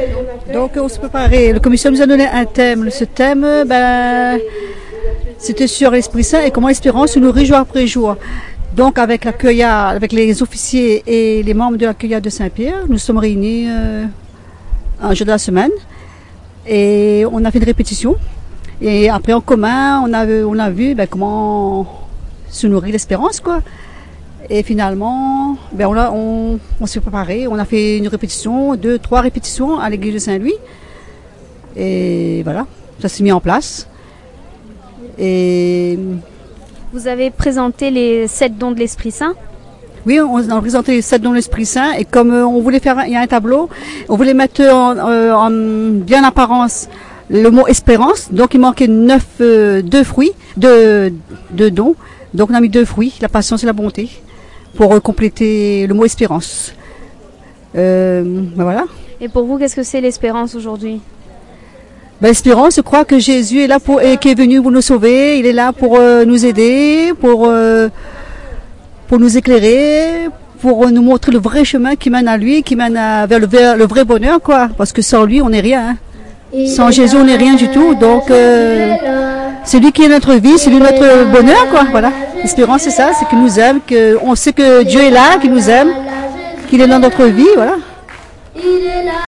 Donc on s'est préparé. Le commission nous a donné un thème. Ce thème, c'était sur l'Esprit Saint et comment l'espérance se nourrit jour après jour. Donc avec la cueillade, avec les officiers et les membres de la cueillade de Saint-Pierre, nous sommes réunis un jour de la semaine et on a fait une répétition. Et après en commun, on a vu comment se nourrit l'espérance, quoi. Et finalement, on s'est préparé, on a fait une répétition, 2-3 répétitions à l'église de Saint-Louis. Et voilà, ça s'est mis en place. Et vous avez présenté les 7 dons de l'Esprit Saint? Oui, on a présenté les 7 dons de l'Esprit Saint. Et comme on voulait faire, il y a un tableau, on voulait mettre en bien apparence le mot espérance. Donc il manquait 2 fruits, 2 dons. Donc on a mis 2 fruits, la patience et la bonté, pour compléter le mot espérance. Voilà. Et pour vous, qu'est-ce que c'est l'espérance aujourd'hui? L'espérance, je crois que Jésus est là et qui est venu pour nous sauver. Il est là pour nous aider, pour nous éclairer, pour nous montrer le vrai chemin qui mène à lui, qui mène vers le vrai bonheur, quoi. Parce que sans lui, on n'est rien. Hein. Sans Jésus, on n'est rien du tout. Donc c'est lui qui est notre vie, c'est lui notre bonheur, quoi. Voilà. L'espérance, c'est ça, c'est qu'il nous aime, qu'on sait que Dieu est là, qu'il nous aime, qu'il est dans notre vie, voilà.